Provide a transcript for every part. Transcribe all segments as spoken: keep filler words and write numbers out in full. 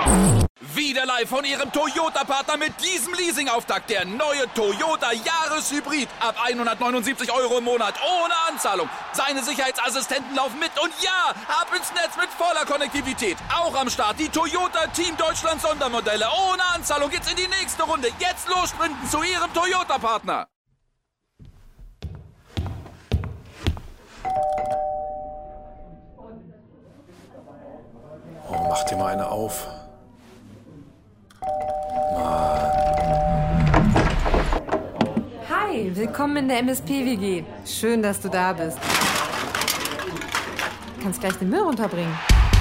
Wieder live von Ihrem Toyota-Partner mit diesem Leasing-Auftakt. Der neue Toyota Jahreshybrid. Ab hundertneunundsiebzig Euro im Monat. Ohne Anzahlung. Seine Sicherheitsassistenten laufen mit. Und ja, ab ins Netz mit voller Konnektivität. Auch am Start die Toyota Team Deutschland Sondermodelle. Ohne Anzahlung geht's in die nächste Runde. Jetzt los sprinten zu Ihrem Toyota-Partner. Oh, mach dir mal eine auf. Hi, willkommen in der M S P W G. Schön, dass du da bist. Du kannst gleich den Müll runterbringen.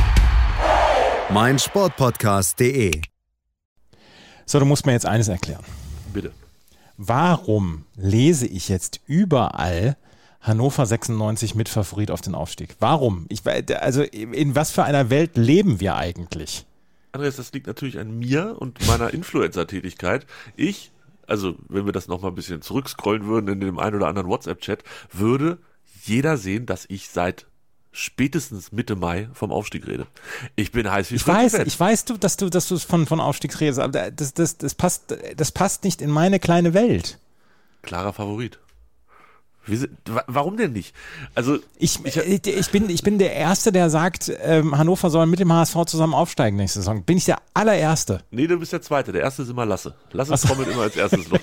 mein Sportpodcast punkt de. So, du musst mir jetzt eines erklären. Bitte. Warum lese ich jetzt überall Hannover sechsundneunzig mit Favorit auf den Aufstieg? Warum? Ich, also in was für einer Welt leben wir eigentlich? Andreas, das liegt natürlich an mir und meiner Influencer-Tätigkeit. Ich, also wenn wir das nochmal ein bisschen zurückscrollen würden in dem einen oder anderen WhatsApp-Chat, würde jeder sehen, dass ich seit spätestens Mitte Mai vom Aufstieg rede. Ich bin heiß wie Ich weiß, ich weiß, du, dass du, dass du von, von Aufstieg redest, aber das, das, das passt, das passt nicht in meine kleine Welt. Klarer Favorit. Wie, warum denn nicht? Also ich, ich, ich, bin, ich bin der Erste, der sagt, ähm, Hannover soll mit dem H S V zusammen aufsteigen nächste Saison. Bin ich der allererste? Nee, du bist der Zweite. Der Erste ist immer Lasse. Lasse so. Kommt immer als erstes los.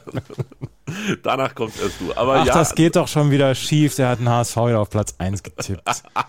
Danach kommst erst du. Aber Ach, ja, das geht doch schon wieder schief. Der hat den H S V wieder auf Platz eins getippt.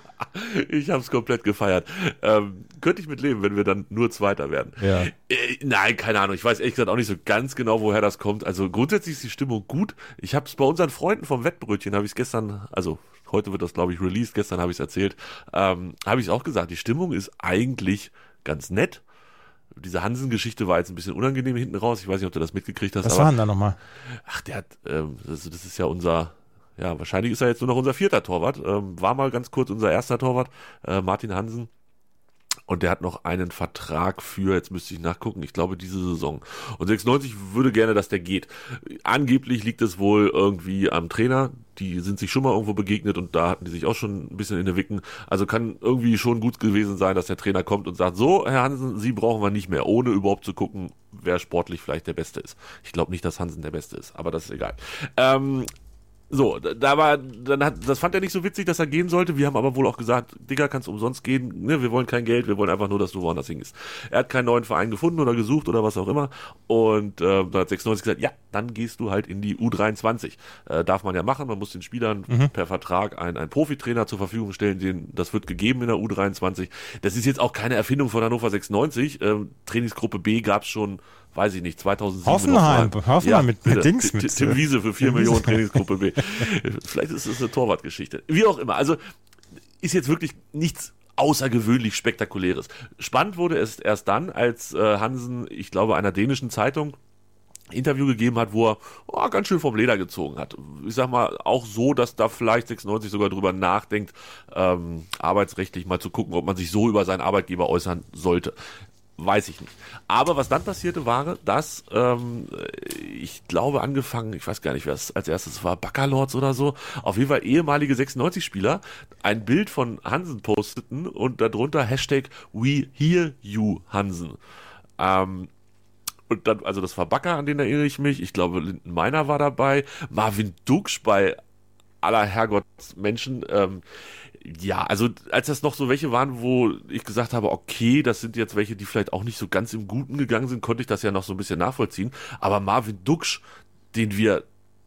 Ich habe es komplett gefeiert. Ähm, könnte ich mit leben, wenn wir dann nur Zweiter werden. Ja. Äh, nein, keine Ahnung. Ich weiß ehrlich gesagt auch nicht so ganz genau, woher das kommt. Also grundsätzlich ist die Stimmung gut. Ich habe es bei unseren Freunden vom Wettbrötchen, habe ich es gestern, also heute wird das, glaube ich, released, gestern habe ich es erzählt, ähm, habe ich es auch gesagt. Die Stimmung ist eigentlich ganz nett. Diese Hansen-Geschichte war jetzt ein bisschen unangenehm hinten raus. Ich weiß nicht, ob du das mitgekriegt hast. Was aber, war denn da nochmal? Ach, der hat, ähm, das, das ist ja unser... Ja, wahrscheinlich ist er jetzt nur noch unser vierter Torwart. Ähm, war mal ganz kurz unser erster Torwart, äh, Martin Hansen. Und der hat noch einen Vertrag für, jetzt müsste ich nachgucken, ich glaube diese Saison. Und sechsundneunzig würde gerne, dass der geht. Angeblich liegt es wohl irgendwie am Trainer. Die sind sich schon mal irgendwo begegnet und da hatten die sich auch schon ein bisschen in den Wicken. Also kann irgendwie schon gut gewesen sein, dass der Trainer kommt und sagt, so, Herr Hansen, Sie brauchen wir nicht mehr, ohne überhaupt zu gucken, wer sportlich vielleicht der Beste ist. Ich glaube nicht, dass Hansen der Beste ist, aber das ist egal. Ähm, So, da war, dann hat, das fand er nicht so witzig, dass er gehen sollte. Wir haben aber wohl auch gesagt, Digga, kannst du umsonst gehen. Ne, wir wollen kein Geld, wir wollen einfach nur, dass du woanders hingehst. Er hat keinen neuen Verein gefunden oder gesucht oder was auch immer. Und äh, da hat sechsundneunzig gesagt, ja, dann gehst du halt in die U dreiundzwanzig. Äh, darf man ja machen, man muss den Spielern mhm. per Vertrag einen, einen Profitrainer zur Verfügung stellen. Den, das wird gegeben in der U dreiundzwanzig. Das ist jetzt auch keine Erfindung von Hannover sechsundneunzig. Ähm, Trainingsgruppe B gab's schon, weiß ich nicht, zweitausendsieben. Hoffenheim, Hoffenheim ja, mit, mit Dings. Mit Tim Wiese für vier Millionen Trainingsgruppe B. Vielleicht ist es eine Torwartgeschichte. Wie auch immer. Also ist jetzt wirklich nichts außergewöhnlich Spektakuläres. Spannend wurde es erst dann, als äh, Hansen, ich glaube, einer dänischen Zeitung Interview gegeben hat, wo er oh, ganz schön vom Leder gezogen hat. Ich sag mal, auch so, dass da vielleicht sechsundneunzig sogar drüber nachdenkt, ähm, arbeitsrechtlich mal zu gucken, ob man sich so über seinen Arbeitgeber äußern sollte. Weiß ich nicht. Aber was dann passierte, war, dass ähm, ich glaube angefangen, ich weiß gar nicht, wer es als erstes war, Baccalords oder so, auf jeden Fall ehemalige sechsundneunzig-Spieler ein Bild von Hansen posteten und darunter Hashtag We Hear You Hansen. Ähm, und dann, also das war Backer, an den erinnere ich mich. Ich glaube, Linden Meiner war dabei. Marvin Duksch bei aller Herrgottsmenschen. Ähm, ja, also als das noch so welche waren, wo ich gesagt habe, okay, das sind jetzt welche, die vielleicht auch nicht so ganz im Guten gegangen sind, konnte ich das ja noch so ein bisschen nachvollziehen. Aber Marvin Duksch, den wir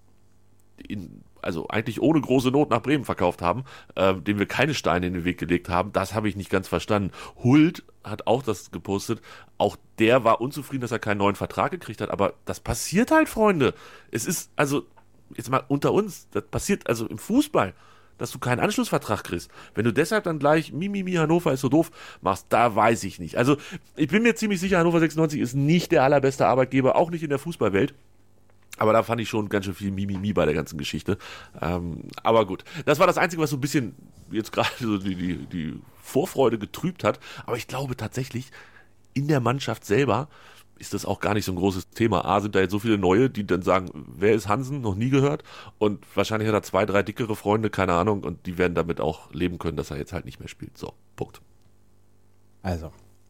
in, also eigentlich ohne große Not nach Bremen verkauft haben, äh, dem wir keine Steine in den Weg gelegt haben, das habe ich nicht ganz verstanden. Hult hat auch das gepostet, auch der war unzufrieden, dass er keinen neuen Vertrag gekriegt hat, aber das passiert halt, Freunde. Es ist, also, jetzt mal unter uns, das passiert also im Fußball, dass du keinen Anschlussvertrag kriegst. Wenn du deshalb dann gleich Mimimi, Hannover ist so doof machst, da weiß ich nicht. Also ich bin mir ziemlich sicher, Hannover sechsundneunzig ist nicht der allerbeste Arbeitgeber, auch nicht in der Fußballwelt. Aber da fand ich schon ganz schön viel Mimimi bei der ganzen Geschichte. Ähm, aber gut, das war das Einzige, was so ein bisschen jetzt gerade so die, die, die Vorfreude getrübt hat. Aber ich glaube tatsächlich, in der Mannschaft selber ist das auch gar nicht so ein großes Thema. A, sind da jetzt so viele Neue, die dann sagen, wer ist Hansen? Noch nie gehört. Und wahrscheinlich hat er zwei, drei dickere Freunde, keine Ahnung. Und die werden damit auch leben können, dass er jetzt halt nicht mehr spielt. So, Punkt. Also,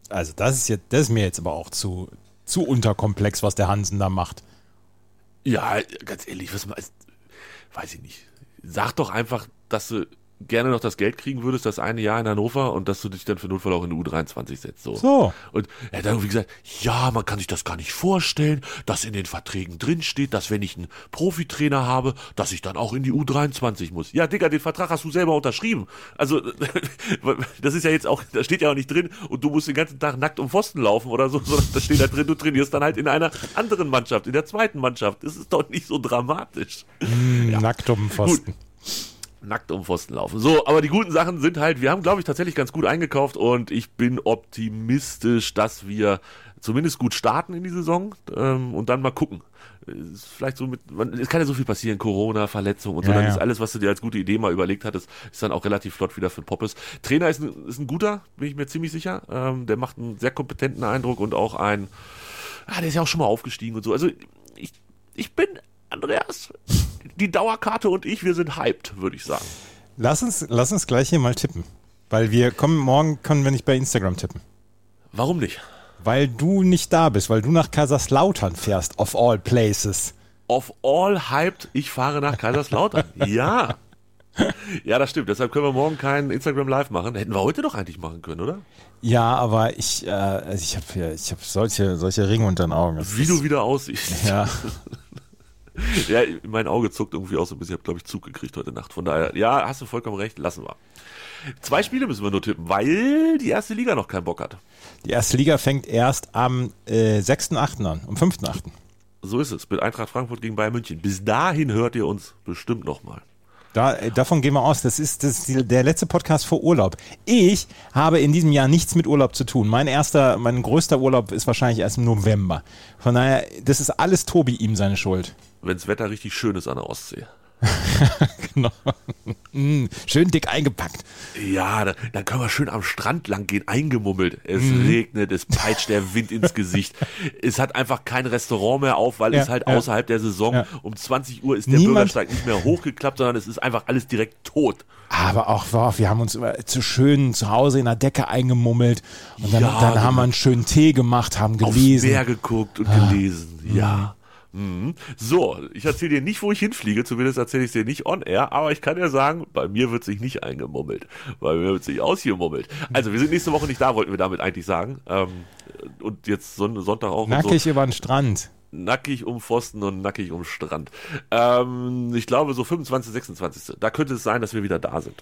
Also das ist jetzt, das ist mir jetzt aber auch zu, zu unterkomplex, was der Hansen da macht. Ja, ganz ehrlich, was weiß ich nicht. Sag doch einfach, dass du gerne noch das Geld kriegen würdest, das eine Jahr in Hannover, und dass du dich dann für Notfall auch in die U dreiundzwanzig setzt. So. So. Und er hat dann irgendwie gesagt, ja, man kann sich das gar nicht vorstellen, dass in den Verträgen drinsteht, dass wenn ich einen Profitrainer habe, dass ich dann auch in die U dreiundzwanzig muss. Ja, Digga, den Vertrag hast du selber unterschrieben. Also, das ist ja jetzt auch, da steht ja auch nicht drin, und du musst den ganzen Tag nackt um Pfosten laufen oder so, sondern da steht da drin, du trainierst dann halt in einer anderen Mannschaft, in der zweiten Mannschaft. Das ist doch nicht so dramatisch. Mm, ja. Nackt um den Pfosten. Gut. Nackt um Pfosten laufen. So, aber die guten Sachen sind halt, wir haben, glaube ich, tatsächlich ganz gut eingekauft, und ich bin optimistisch, dass wir zumindest gut starten in die Saison, ähm, und dann mal gucken. Ist vielleicht so mit, man, es kann ja so viel passieren, Corona, Verletzung und so, ja, dann ja. ist alles, was du dir als gute Idee mal überlegt hattest, ist dann auch relativ flott wieder für den Poppes. Trainer ist ein, ist ein guter, bin ich mir ziemlich sicher. Ähm, der macht einen sehr kompetenten Eindruck, und auch ein, ah, der ist ja auch schon mal aufgestiegen und so. Also ich, ich bin, Andreas, die Dauerkarte und ich, wir sind hyped, würde ich sagen. Lass uns, lass uns gleich hier mal tippen. Weil wir kommen, morgen können wir nicht bei Instagram tippen. Warum nicht? Weil du nicht da bist, weil du nach Kaiserslautern fährst, of all places. Of all hyped, ich fahre nach Kaiserslautern. Ja. Ja, das stimmt. Deshalb können wir morgen kein Instagram Live machen. Hätten wir heute doch eigentlich machen können, oder? Ja, aber ich, äh, also ich habe hier, ich habe solche, solche Ringe unter den Augen. Das Wie ist, du wieder aussiehst. Ja. Ja, mein Auge zuckt irgendwie auch so ein bisschen. Ich habe, glaube ich, Zug gekriegt heute Nacht. Von daher, ja, hast du vollkommen recht, lassen wir. Zwei Spiele müssen wir nur tippen, weil die erste Liga noch keinen Bock hat. Die erste Liga fängt erst am äh, sechsten achten an, am fünften achten So ist es, mit Eintracht Frankfurt gegen Bayern München. Bis dahin hört ihr uns bestimmt nochmal. Da, äh, davon gehen wir aus, das ist, das ist die, der letzte Podcast vor Urlaub. Ich habe in diesem Jahr nichts mit Urlaub zu tun. Mein erster, mein größter Urlaub ist wahrscheinlich erst im November. Von daher, das ist alles Tobi ihm seine Schuld. Wenn das Wetter richtig schön ist an der Ostsee. Genau. Mm, schön dick eingepackt. Ja, da, dann können wir schön am Strand lang gehen, eingemummelt. Es mhm. regnet, es peitscht der Wind ins Gesicht. Es hat einfach kein Restaurant mehr auf, weil ja, es halt ja. außerhalb der Saison, ja. um zwanzig Uhr ist der Niemand, Bürgersteig nicht mehr hochgeklappt, sondern es ist einfach alles direkt tot. Aber auch, wow, wir haben uns zu schön zu Hause in der Decke eingemummelt, und dann, Ja, dann haben wir einen schönen Tee gemacht, haben gelesen. Aufs Meer geguckt und ah. gelesen, ja. Mhm. So, ich erzähle dir nicht, wo ich hinfliege, zumindest erzähle ich es dir nicht on air, aber ich kann dir sagen, bei mir wird sich nicht eingemummelt, bei mir wird sich ausgemummelt. Also wir sind nächste Woche nicht da, wollten wir damit eigentlich sagen. Ähm, und jetzt Son- Sonntag auch. Nackig so. über den Strand. Nackig um Pfosten und nackig um Strand. Ähm, ich glaube so fünfundzwanzigsten, sechsundzwanzigsten Da könnte es sein, dass wir wieder da sind.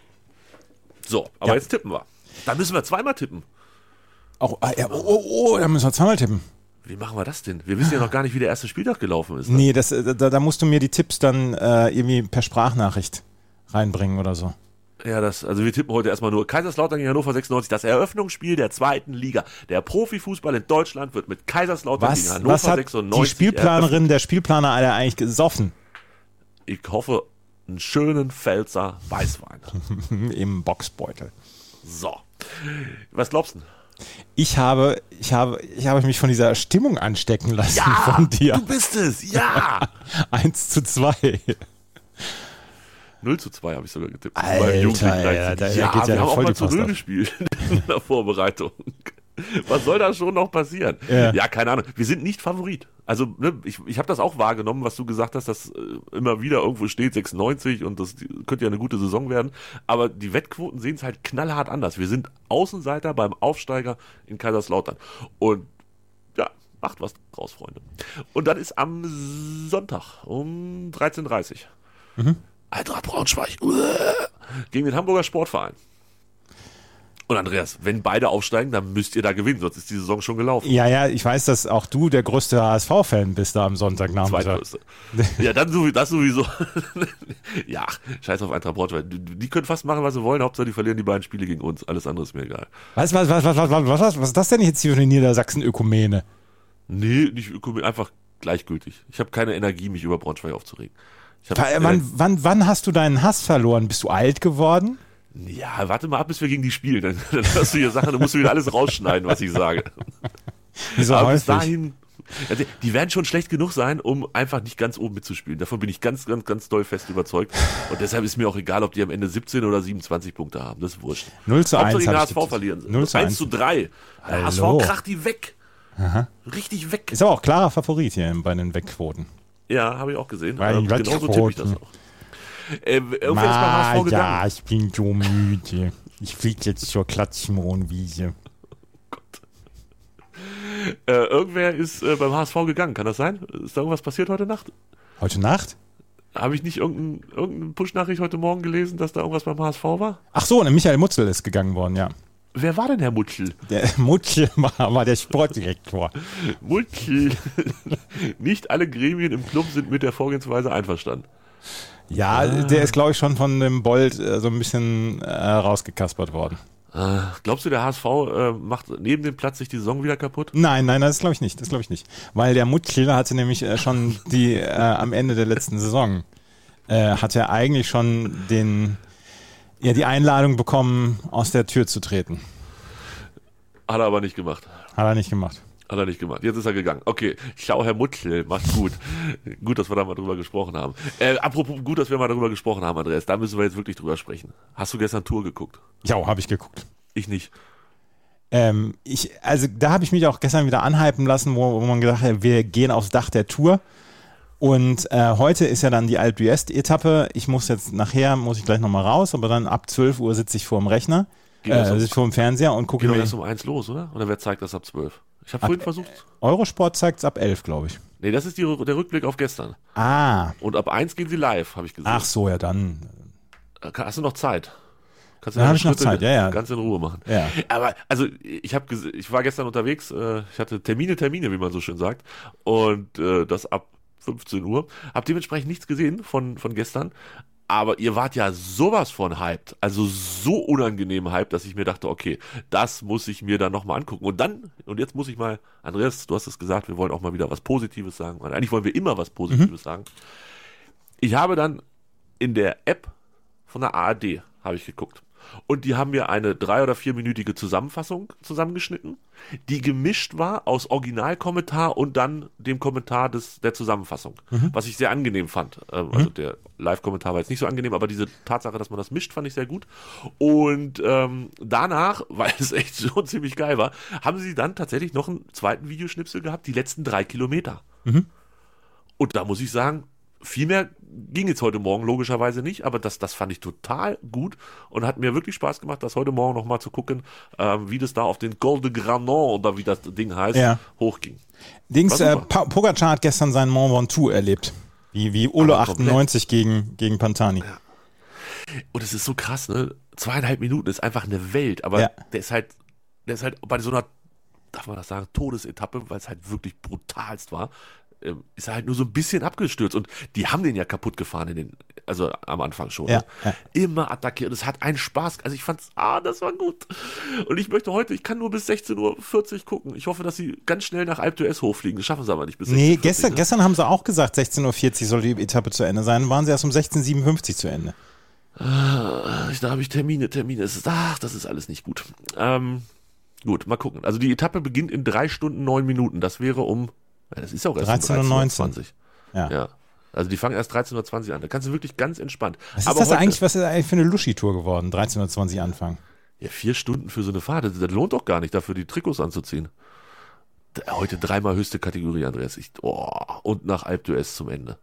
So, aber ja. jetzt tippen wir. Dann müssen wir zweimal tippen. Auch, ah, ja, oh, oh, oh, da müssen wir zweimal tippen. Wie machen wir das denn? Wir wissen ja noch gar nicht, wie der erste Spieltag gelaufen ist. Ne? Nee, das, da, da musst du mir die Tipps dann äh, irgendwie per Sprachnachricht reinbringen oder so. Ja, das, also wir tippen heute erstmal nur Kaiserslautern gegen Hannover sechsundneunzig. Das Eröffnungsspiel der zweiten Liga. Der Profifußball in Deutschland wird mit Kaiserslautern Was, gegen Hannover was hat sechsundneunzig die Spielplanerin, der Spielplaner alle eigentlich gesoffen? Ich hoffe, einen schönen Pfälzer Weißwein. Im Boxbeutel. So. Was glaubst du? Ich habe, ich habe, ich habe mich von dieser Stimmung anstecken lassen Ja, von dir. du bist es, ja. eins zu zwei. null zu zwei habe ich sogar getippt. Alter, Beim Jugendlichen ja, da- da ja, geht ja wir haben auch voll mal die zu Post Null ab. gespielt in der Vorbereitung. Was soll da schon noch passieren? Ja. Ja, keine Ahnung. Wir sind nicht Favorit. Also, ne, ich, ich habe das auch wahrgenommen, was du gesagt hast, dass äh, immer wieder irgendwo steht sechsundneunzig und das könnte ja eine gute Saison werden. Aber die Wettquoten sehen es halt knallhart anders. Wir sind Außenseiter beim Aufsteiger in Kaiserslautern. Und ja, macht was draus, Freunde. Und dann ist am Sonntag um dreizehn Uhr dreißig Mhm. Eintracht Braunschweig uah, gegen den Hamburger Sportverein. Und Andreas, wenn beide aufsteigen, dann müsst ihr da gewinnen, sonst ist die Saison schon gelaufen. Ja, ja, ich weiß, dass auch du der größte H S V-Fan bist da am Sonntagnachmittag. Zweitgrößte. Ja, dann so, das sowieso. Ja, scheiß auf Eintracht Braunschweig. Die, die können fast machen, was sie wollen. Hauptsache, die verlieren die beiden Spiele gegen uns. Alles andere ist mir egal. Was, was, was, was, was, was, was, was ist das denn jetzt hier für eine Niedersachsen-Ökumene? Nee, nicht ökonomisch, einfach gleichgültig. Ich habe keine Energie, mich über Braunschweig aufzuregen. Ich hab, Wann, wann, äh, wann, wann hast du deinen Hass verloren? Bist du alt geworden? ja, warte mal ab, bis wir gegen die spielen. Dann, dann hörst du hier Sachen, dann musst du wieder alles rausschneiden, was ich sage. Wie so Aber bis häufig. dahin Also, die werden schon schlecht genug sein, um einfach nicht ganz oben mitzuspielen. Davon bin ich ganz, ganz, ganz doll fest überzeugt. Und deshalb ist mir auch egal, ob die am Ende siebzehn oder siebenundzwanzig Punkte haben. Das ist wurscht. null zu eins. Hauptsache gegen H S V verlieren sie. null zu eins zu drei. Der H S V kracht die weg. Aha. Richtig weg. Ist aber auch klarer Favorit hier bei den Wegquoten. Ja, habe ich auch gesehen. Bei den ähm, genauso tippe ich das auch. Äh, irgendwer ist beim H S V gegangen. Ja, ich bin so müde. Ich fliege jetzt zur Klatschmohnwiese. Äh, irgendwer ist äh, beim H S V gegangen, kann das sein? Ist da irgendwas passiert heute Nacht? Heute Nacht? Habe ich nicht irgendeine irgendein Push-Nachricht heute Morgen gelesen, dass da irgendwas beim H S V war? Ach so, ne, Michael Mutzel ist gegangen worden, ja. Wer war denn Herr Mutschel? Der Mutzel war, war der Sportdirektor. Mutschel. Nicht alle Gremien im Club sind mit der Vorgehensweise einverstanden. Ja, ah. Der ist, glaube ich, schon von dem Bold äh, so ein bisschen äh, rausgekaspert worden. Glaubst du, der H S V äh, macht neben dem Platz sich die Saison wieder kaputt? Nein, nein, das glaube ich nicht. Das glaube ich nicht. Weil der Mutschler hatte nämlich äh, schon die äh, am Ende der letzten Saison äh, hat er eigentlich schon den ja die Einladung bekommen, aus der Tür zu treten. Hat er aber nicht gemacht. Hat er nicht gemacht. Hat er nicht gemacht. Jetzt ist er gegangen. Okay, schau, Herr Mutschel, macht's gut. Gut, dass wir da mal drüber gesprochen haben. Äh, apropos gut, dass wir mal drüber gesprochen haben, Andreas. Da müssen wir jetzt wirklich drüber sprechen. Hast du gestern Tour geguckt? Ja, habe ich geguckt. Ich nicht. Ähm, ich, also da habe ich mich auch gestern wieder anhypen lassen, wo, wo man gesagt hat, wir gehen aufs Dach der Tour. Und äh, heute ist ja dann die Alpe d'Huez-Etappe. Ich muss jetzt nachher, muss ich gleich nochmal raus, aber dann ab zwölf Uhr sitze ich vor dem Rechner, äh, sitze ich vor dem Fernseher und gucke mir... Geht doch erst um eins los, oder? Oder wer zeigt das ab zwölf? Ich habe vorhin versucht. Eurosport zeigt es ab elf, glaube ich. Nee, das ist die, der Rückblick auf gestern. Ah. Und ab eins gehen sie live, habe ich gesehen. Ach so, ja dann. Hast du noch Zeit? Kannst du dann habe ich noch Zeit, ja, ja. Ganz in Ruhe machen. Ja. Aber, also, ich habe, ich war gestern unterwegs, äh, ich hatte Termine, Termine, wie man so schön sagt. Und äh, das ab fünfzehn Uhr. Hab dementsprechend nichts gesehen von, von gestern. Aber ihr wart ja sowas von hyped, also so unangenehm hyped, dass ich mir dachte, okay, das muss ich mir dann nochmal angucken. Und dann, und jetzt muss ich mal, Andreas, du hast es gesagt, wir wollen auch mal wieder was Positives sagen. Und eigentlich wollen wir immer was Positives mhm. sagen. Ich habe dann in der App von der A R D, habe ich geguckt. Und die haben mir eine drei- oder vierminütige Zusammenfassung zusammengeschnitten, die gemischt war aus Originalkommentar und dann dem Kommentar des, der Zusammenfassung, mhm. was ich sehr angenehm fand. Ähm, mhm. Also der Live-Kommentar war jetzt nicht so angenehm, aber diese Tatsache, dass man das mischt, fand ich sehr gut. Und ähm, danach, weil es echt schon ziemlich geil war, haben sie dann tatsächlich noch einen zweiten Videoschnipsel gehabt, die letzten drei Kilometer. Mhm. Und da muss ich sagen, viel mehr ging jetzt heute Morgen logischerweise nicht, aber das, das fand ich total gut und hat mir wirklich Spaß gemacht, das heute Morgen nochmal zu gucken, ähm, wie das da auf den Col de Granon oder wie das Ding heißt, ja. hochging. Dings, äh, Pogacar hat gestern seinen Mont Ventoux erlebt, wie, wie Olo achtundneunzig gegen, gegen Pantani. Ja. Und es ist so krass, ne? Zweieinhalb Minuten ist einfach eine Welt, aber ja. der ist halt, der ist halt bei so einer, darf man das sagen, Todesetappe, weil es halt wirklich brutalst war, ist er halt nur so ein bisschen abgestürzt und die haben den ja kaputt gefahren in den, also am Anfang schon. Ja, ne? ja. Immer attackiert. Es hat einen Spaß. Also ich fand's, ah, das war gut. Und ich möchte heute, ich kann nur bis sechzehn Uhr vierzig gucken. Ich hoffe, dass sie ganz schnell nach Alpe d'Huez hochfliegen. Das schaffen sie aber nicht bis sechzehn Uhr vierzig. Nee, gestern, ne? gestern haben sie auch gesagt, sechzehn Uhr vierzig soll die Etappe zu Ende sein. Waren sie erst um sechzehn Uhr siebenundfünfzig zu Ende. Ah, da habe ich Termine, Termine. Es ist, ach, das ist alles nicht gut. Ähm, gut, mal gucken. Also die Etappe beginnt in drei Stunden, neun Minuten. Das wäre um Ja, das ist auch erst dreizehn Uhr neunzehn. Ja. ja. Also die fangen erst dreizehn Uhr zwanzig an. Da kannst du wirklich ganz entspannt. Was ist Aber das heute, eigentlich, was ist eigentlich für eine Luschi-Tour geworden? dreizehn Uhr zwanzig anfangen. Ja, vier Stunden für so eine Fahrt. Das, das lohnt doch gar nicht, dafür die Trikots anzuziehen. Da, heute dreimal höchste Kategorie, Andreas. Ich, oh, und nach Alpe d'Huez zum Ende.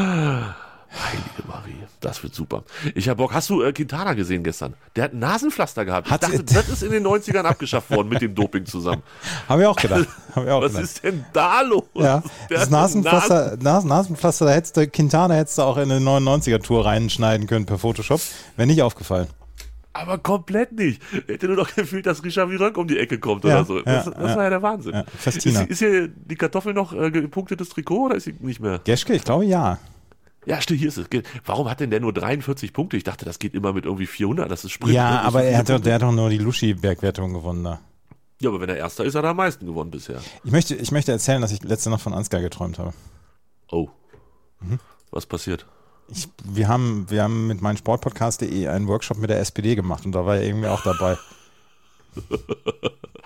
Heilige Marie, das wird super. Ich hab Bock. Hast du äh, Quintana gesehen gestern? Der hat ein Nasenpflaster gehabt. Ich hat dachte, das ist in den neunzigern abgeschafft worden mit dem Doping zusammen. Habe ich auch gedacht. Hab ich auch Was gedacht. ist denn da los? Ja, das Nasenpflaster, Nasen, Nasenpflaster, da hättest du, Quintana hättest du auch in eine neunundneunziger-Tour reinschneiden können per Photoshop. Wäre nicht aufgefallen. Aber komplett nicht. Hätte nur noch gefühlt, dass Richard Virenque um die Ecke kommt ja, oder so. Das, ja, das ja. war ja der Wahnsinn. Ja, Festina. Ist, ist hier die Kartoffel noch äh, gepunktetes Trikot oder ist sie nicht mehr? Geschke, ich glaube ja. Ja, stimmt, hier ist es. Warum hat denn der nur dreiundvierzig Punkte? Ich dachte, das geht immer mit irgendwie vierhundert. Das ist Sprint. Ja, das aber so er hat doch, Punkte. der hat doch nur die Luschi-Bergwertung gewonnen da. Ja, aber wenn er Erster ist, hat er am meisten gewonnen bisher. Ich möchte, ich möchte erzählen, dass ich letzte Nacht von Ansgar geträumt habe. Oh. Mhm. Was passiert? Ich, wir haben, wir haben mit meinem Sportpodcast punkt de einen Workshop mit der S P D gemacht und da war er irgendwie auch dabei.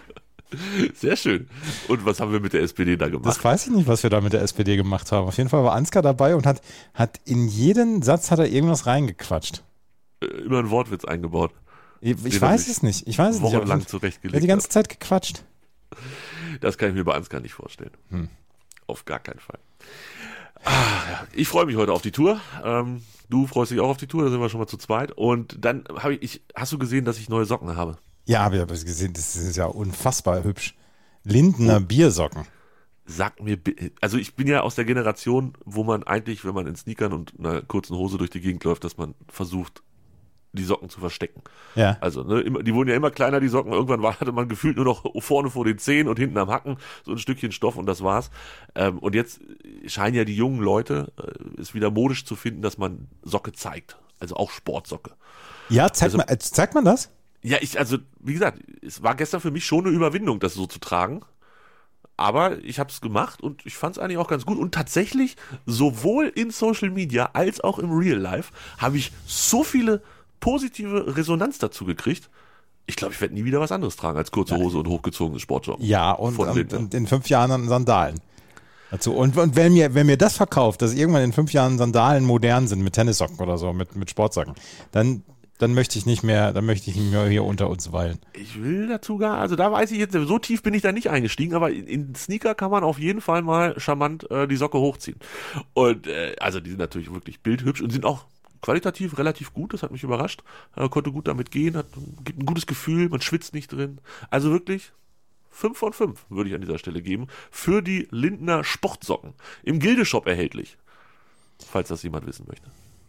Sehr schön. Und was haben wir mit der S P D da gemacht? Das weiß ich nicht, was wir da mit der S P D gemacht haben. Auf jeden Fall war Ansgar dabei und hat, hat in jeden Satz hat er irgendwas reingequatscht. Immer ein Wortwitz eingebaut. Ich, ich weiß es nicht. Ich weiß es nicht. Wochenlang zurechtgelegt. Er hat die ganze Zeit gequatscht. Das kann ich mir bei Ansgar nicht vorstellen. Hm. Auf gar keinen Fall. Ah, ja. Ich freue mich heute auf die Tour. Ähm, du freust dich auch auf die Tour, da sind wir schon mal zu zweit. Und dann habe ich, ich, hast du gesehen, dass ich neue Socken habe? Ja, habe ich aber gesehen, das ist ja unfassbar hübsch. Lindener oh. Biersocken. Sag mir, also ich bin ja aus der Generation, wo man eigentlich, wenn man in Sneakern und einer kurzen Hose durch die Gegend läuft, dass man versucht, die Socken zu verstecken. Ja. Also, ne, immer, die wurden ja immer kleiner, die Socken. Irgendwann war, hatte man gefühlt nur noch vorne vor den Zehen und hinten am Hacken so ein Stückchen Stoff und das war's. Ähm, und jetzt scheinen ja die jungen Leute äh, es wieder modisch zu finden, dass man Socke zeigt. Also auch Sportsocke. Ja, zeigt, also, man, äh, zeigt man das? Ja, ich, also, wie gesagt, es war gestern für mich schon eine Überwindung, das so zu tragen. Aber ich habe es gemacht und ich fand es eigentlich auch ganz gut. Und tatsächlich, sowohl in Social Media als auch im Real Life, habe ich so viele positive Resonanz dazu gekriegt. Ich glaube, ich werde nie wieder was anderes tragen als kurze Hose und hochgezogene Sportsocken. Ja, und, und, und in fünf Jahren dann Sandalen. Dazu. Und, und wenn, mir, wenn mir das verkauft, dass irgendwann in fünf Jahren Sandalen modern sind mit Tennissocken oder so, mit, mit Sportsocken, dann, dann möchte ich nicht mehr, dann möchte ich nicht mehr hier unter uns weilen. Ich will dazu gar, also da weiß ich jetzt, so tief bin ich da nicht eingestiegen, aber in, in Sneaker kann man auf jeden Fall mal charmant äh, die Socke hochziehen. Und äh, also die sind natürlich wirklich bildhübsch und sind auch qualitativ relativ gut, das hat mich überrascht. Er konnte gut damit gehen, hat, gibt ein gutes Gefühl, man schwitzt nicht drin. Also wirklich fünf von fünf würde ich an dieser Stelle geben. Für die Lindener Sportsocken. Im Gildeshop erhältlich. Falls das jemand wissen möchte.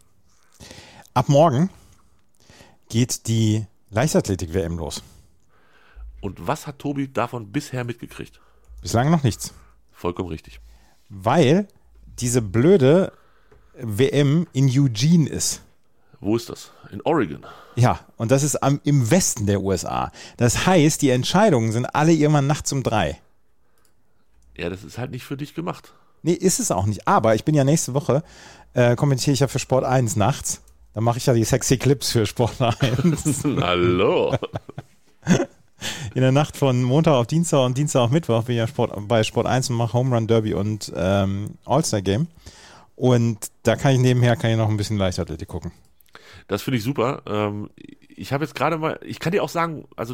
Ab morgen geht die Leichtathletik-W M los. Und was hat Tobi davon bisher mitgekriegt? Bislang noch nichts. Vollkommen richtig. Weil diese blöde W M in Eugene ist. Wo ist das? In Oregon. Ja, und das ist am, im Westen der U S A. Das heißt, die Entscheidungen sind alle irgendwann nachts um drei. Ja, das ist halt nicht für dich gemacht. Nee, ist es auch nicht. Aber ich bin ja nächste Woche, äh, kommentiere ich ja für Sport eins nachts. Da mache ich ja die sexy Clips für Sport eins. Hallo. In der Nacht von Montag auf Dienstag und Dienstag auf Mittwoch bin ich ja Sport, bei Sport eins und mache Home Run Derby und ähm, All-Star Game. Und da kann ich nebenher kann ich noch ein bisschen Leichtathletik gucken. Das finde ich super. Ähm, ich habe jetzt gerade mal, ich kann dir auch sagen, also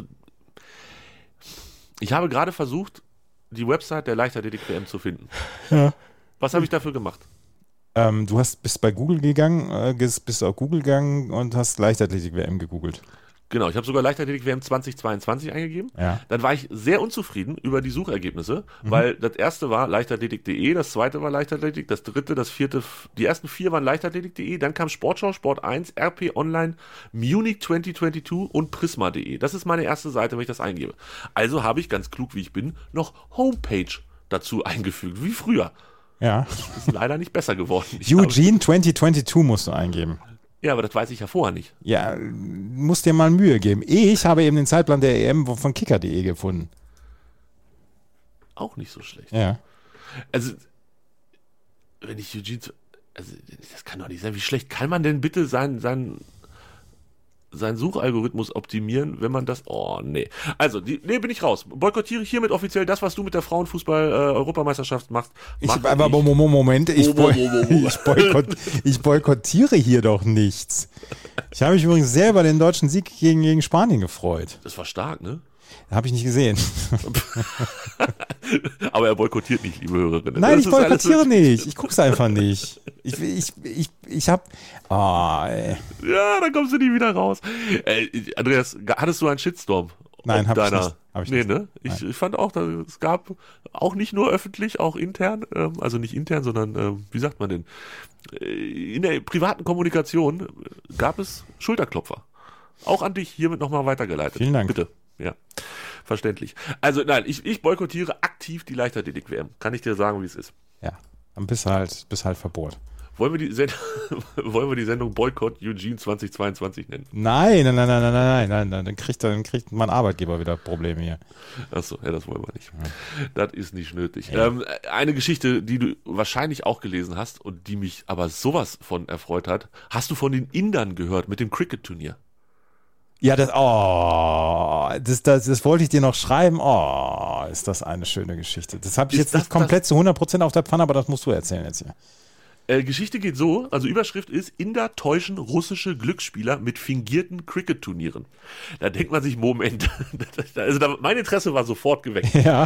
ich habe gerade versucht, die Website der Leichtathletik-W M zu finden. Ja. Was habe ich dafür gemacht? Ähm, du hast bist bei Google gegangen, äh, bist auf Google gegangen und hast Leichtathletik-W M gegoogelt. Genau, ich habe sogar Leichtathletik-W M zwanzig zweiundzwanzig eingegeben. Ja. Dann war ich sehr unzufrieden über die Suchergebnisse, mhm. weil das erste war leichtathletik punkt de, das zweite war Leichtathletik, das dritte, das vierte, die ersten vier waren leichtathletik punkt de, dann kam Sportschau, Sport eins, R P Online, Munich zwanzig zweiundzwanzig und Prisma punkt de. Das ist meine erste Seite, wenn ich das eingebe. Also habe ich, ganz klug wie ich bin, noch Homepage dazu eingefügt, wie früher. Ja. Das ist leider nicht besser geworden. Ich Eugene zwanzig zweiundzwanzig musst du eingeben. Ja, aber das weiß ich ja vorher nicht. Ja, musst dir mal Mühe geben. Ich habe eben den Zeitplan der E M von kicker punkt de gefunden. Auch nicht so schlecht. Ja. Also, wenn ich Eugene, also das kann doch nicht sein. Wie schlecht kann man denn bitte sein, sein, seinen Suchalgorithmus optimieren, wenn man das, oh nee. Also, die, nee, bin ich raus. Boykottiere ich hiermit offiziell das, was du mit der Frauenfußball-Europameisterschaft äh, machst. Ich, aber ich. Moment, ich, boy, ich, boykott, ich boykottiere hier doch nichts. Ich habe mich übrigens sehr über den deutschen Sieg gegen, gegen Spanien gefreut. Das war stark, ne? Habe ich nicht gesehen. Aber er boykottiert nicht, liebe Hörerinnen. Nein, das ich boykottiere nicht. Ich gucke es einfach nicht. Ich, ich, ich, ich habe... Oh, ey. Ja, dann kommst du nie wieder raus. Äh, Andreas, hattest du einen Shitstorm? Nein, habe ich nicht. Hab ich nee, nicht. ne? Ich, ich fand auch, dass es gab auch nicht nur öffentlich, auch intern, ähm, also nicht intern, sondern, ähm, wie sagt man denn, äh, in der privaten Kommunikation gab es Schulterklopfer. Auch an dich hiermit nochmal weitergeleitet. Vielen Dank. Bitte. Ja, verständlich. Also nein, ich, ich boykottiere aktiv die Leichtathletik-W M. Kann ich dir sagen, wie es ist. Ja, dann bist halt, bist halt Verbot. Wollen wir die, Send- Wollen wir die Sendung Boykott Eugene zwanzig zweiundzwanzig nennen? Nein, nein, nein, nein, nein, nein, nein, nein. Dann kriegt, dann kriegt mein Arbeitgeber wieder Probleme hier. Achso, ja, das wollen wir nicht. Ja. Das ist nicht nötig. Ja. Ähm, eine Geschichte, die du wahrscheinlich auch gelesen hast und die mich aber sowas von erfreut hat. Hast du von den Indern gehört mit dem Cricket-Turnier? Ja, das, oh, das, das, das wollte ich dir noch schreiben. Oh, ist das eine schöne Geschichte. Das habe ich Ist jetzt das nicht komplett zu hundert Prozent auf der Pfanne, aber das musst du erzählen jetzt hier. Äh, Geschichte geht so, also Überschrift ist, Inder täuschen russische Glücksspieler mit fingierten Cricket-Turnieren. Da denkt man sich, Moment, also da, mein Interesse war sofort geweckt. Ja.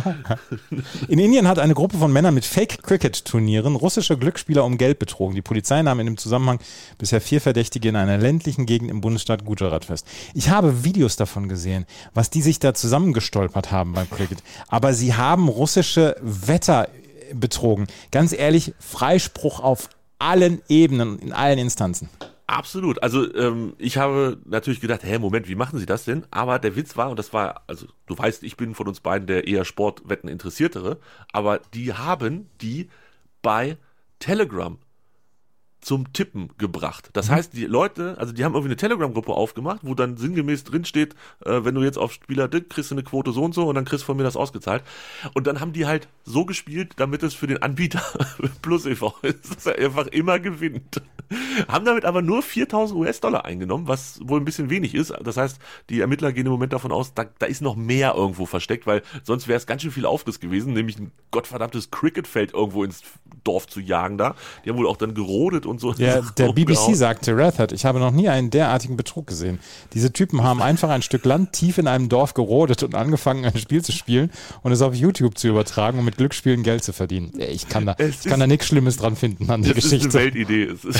In Indien hat eine Gruppe von Männern mit Fake-Cricket-Turnieren russische Glücksspieler um Geld betrogen. Die Polizei nahm in dem Zusammenhang bisher vier Verdächtige in einer ländlichen Gegend im Bundesstaat Gujarat fest. Ich habe Videos davon gesehen, was die sich da zusammengestolpert haben beim Cricket. Aber sie haben russische Wetter betrogen. Ganz ehrlich, Freispruch auf allen Ebenen, in allen Instanzen. Absolut. Also ähm, ich habe natürlich gedacht, hä, Moment, wie machen Sie das denn? Aber der Witz war, und das war, also du weißt, ich bin von uns beiden der eher Sportwetten Interessiertere, aber die haben die bei Telegram zum Tippen gebracht. Das mhm. heißt, die Leute, also die haben irgendwie eine Telegram-Gruppe aufgemacht, wo dann sinngemäß drinsteht, äh, wenn du jetzt auf Spieler Dick kriegst du eine Quote so und so und dann kriegst du von mir das ausgezahlt. Und dann haben die halt so gespielt, damit es für den Anbieter Plus e V ist, dass er einfach immer gewinnt. Haben damit aber nur viertausend US-Dollar eingenommen, was wohl ein bisschen wenig ist. Das heißt, die Ermittler gehen im Moment davon aus, da, da ist noch mehr irgendwo versteckt, weil sonst wäre es ganz schön viel Aufriss gewesen, nämlich ein gottverdammtes Cricketfeld irgendwo ins Dorf zu jagen da. Die haben wohl auch dann gerodet und so. Ja, der B B C sagte, Rathert, ich habe noch nie einen derartigen Betrug gesehen. Diese Typen haben einfach ein Stück Land tief in einem Dorf gerodet und angefangen, ein Spiel zu spielen und es auf YouTube zu übertragen, um mit Glücksspielen Geld zu verdienen. Ich kann da, ich kann da nichts Schlimmes dran finden an der Geschichte. Das ist eine Weltidee. Es ist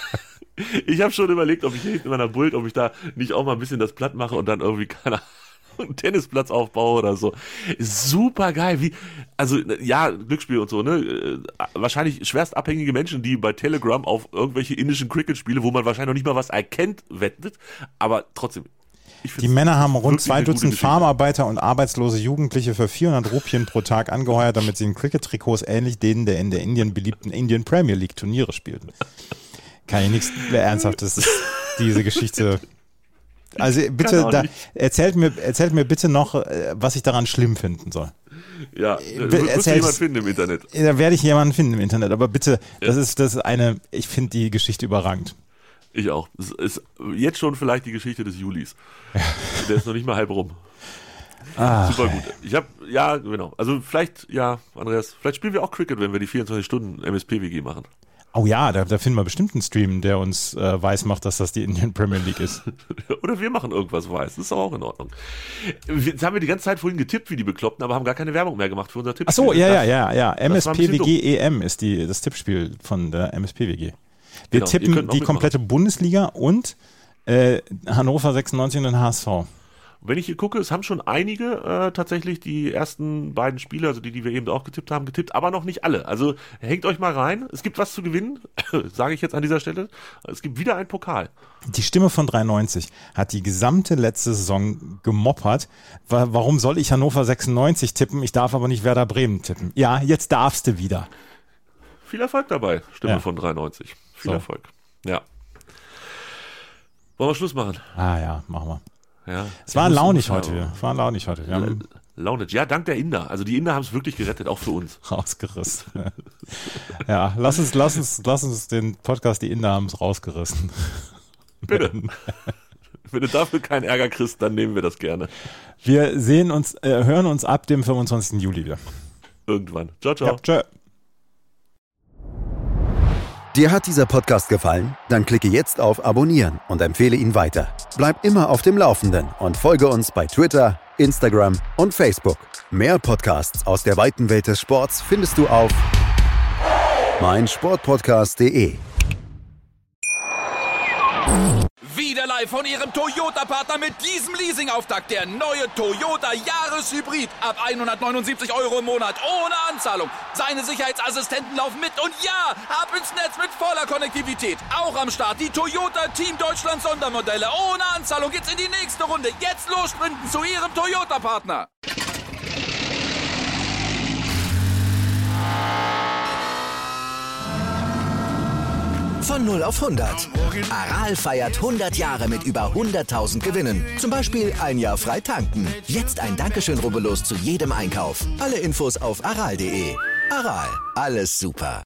ich habe schon überlegt, ob ich hier hinten in meiner Bult, ob ich da nicht auch mal ein bisschen das platt mache und dann irgendwie, keine Ahnung, einen Tennisplatz aufbaue oder so. Super geil. Wie, also, ja, Glücksspiel und so, ne? Wahrscheinlich schwerst abhängige Menschen, die bei Telegram auf irgendwelche indischen Cricket-Spiele, wo man wahrscheinlich noch nicht mal was erkennt, wettet. Aber trotzdem. Die Männer haben rund zwei Dutzend Farmarbeiter und arbeitslose Jugendliche für vierhundert Rupien pro Tag angeheuert, damit sie in Cricket-Trikots ähnlich denen der in der Indien beliebten Indian Premier League Turniere spielten. Kann ich nichts mehr Ernsthaftes, diese Geschichte. Also bitte, da, erzählt mir, erzählt mir bitte noch, was ich daran schlimm finden soll. Ja, wirst du jemanden finden im Internet. Da werde ich jemanden finden im Internet, aber bitte, ja. das ist, das ist eine, ich finde die Geschichte überragend. Ich auch. Das ist jetzt schon vielleicht die Geschichte des Julis. Ja. Der ist noch nicht mal halb rum. Ach, super gut. Ich habe, ja, genau. Also vielleicht, ja, Andreas, vielleicht spielen wir auch Cricket, wenn wir die vierundzwanzig Stunden M S P W G machen. Oh ja, da, da finden wir bestimmt einen Stream, der uns äh, weiß macht, dass das die Indian Premier League ist. Oder wir machen irgendwas weiß. Das ist auch in Ordnung. Jetzt haben wir die ganze Zeit vorhin getippt wie die Bekloppten, aber haben gar keine Werbung mehr gemacht für unser Tippspiel. Ach so, ja, ja, ja, ja. M S P W G E M ist die, das Tippspiel von der M S P W G. Wir genau, tippen die komplette Bundesliga und äh, Hannover sechsundneunzig und den H S V. Wenn ich hier gucke, es haben schon einige äh, tatsächlich die ersten beiden Spiele, also die, die wir eben auch getippt haben, getippt, aber noch nicht alle. Also hängt euch mal rein. Es gibt was zu gewinnen, sage ich jetzt an dieser Stelle. Es gibt wieder einen Pokal. Die Stimme von dreiundneunzig hat die gesamte letzte Saison gemoppert. Warum soll ich Hannover sechsundneunzig tippen? Ich darf aber nicht Werder Bremen tippen. Ja, jetzt darfst du wieder. Viel Erfolg dabei, Stimme ja. von dreiundneunzig. Viel so. Erfolg. Ja. Wollen wir Schluss machen? Ah ja, machen wir. Ja, es war launig heute. Es war launig heute. Wir haben launig. Ja, dank der Inder. Also die Inder haben es wirklich gerettet, auch für uns. Rausgerissen. Ja, lass uns, lass uns, lass uns den Podcast, die Inder haben es rausgerissen. Bitte. Wenn du dafür keinen Ärger kriegst, dann nehmen wir das gerne. Wir sehen uns, äh, hören uns ab dem fünfundzwanzigsten Juli wieder. Irgendwann. Ciao, ciao. Ja, tschö. Dir hat dieser Podcast gefallen? Dann klicke jetzt auf Abonnieren und empfehle ihn weiter. Bleib immer auf dem Laufenden und folge uns bei Twitter, Instagram und Facebook. Mehr Podcasts aus der weiten Welt des Sports findest du auf mein Sportpodcast punkt de. Wieder live von Ihrem Toyota-Partner mit diesem Leasing-Auftakt. Der neue Toyota Jahreshybrid. Ab hundertneunundsiebzig Euro im Monat. Ohne Anzahlung. Seine Sicherheitsassistenten laufen mit. Und ja, ab ins Netz mit voller Konnektivität. Auch am Start die Toyota Team Deutschland Sondermodelle. Ohne Anzahlung geht's in die nächste Runde. Jetzt los sprinten zu Ihrem Toyota-Partner. Von null auf hundert. Aral feiert hundert Jahre mit über hunderttausend Gewinnen. Zum Beispiel ein Jahr frei tanken. Jetzt ein Dankeschön, rubbellos zu jedem Einkauf. Alle Infos auf aral punkt de. Aral, alles super.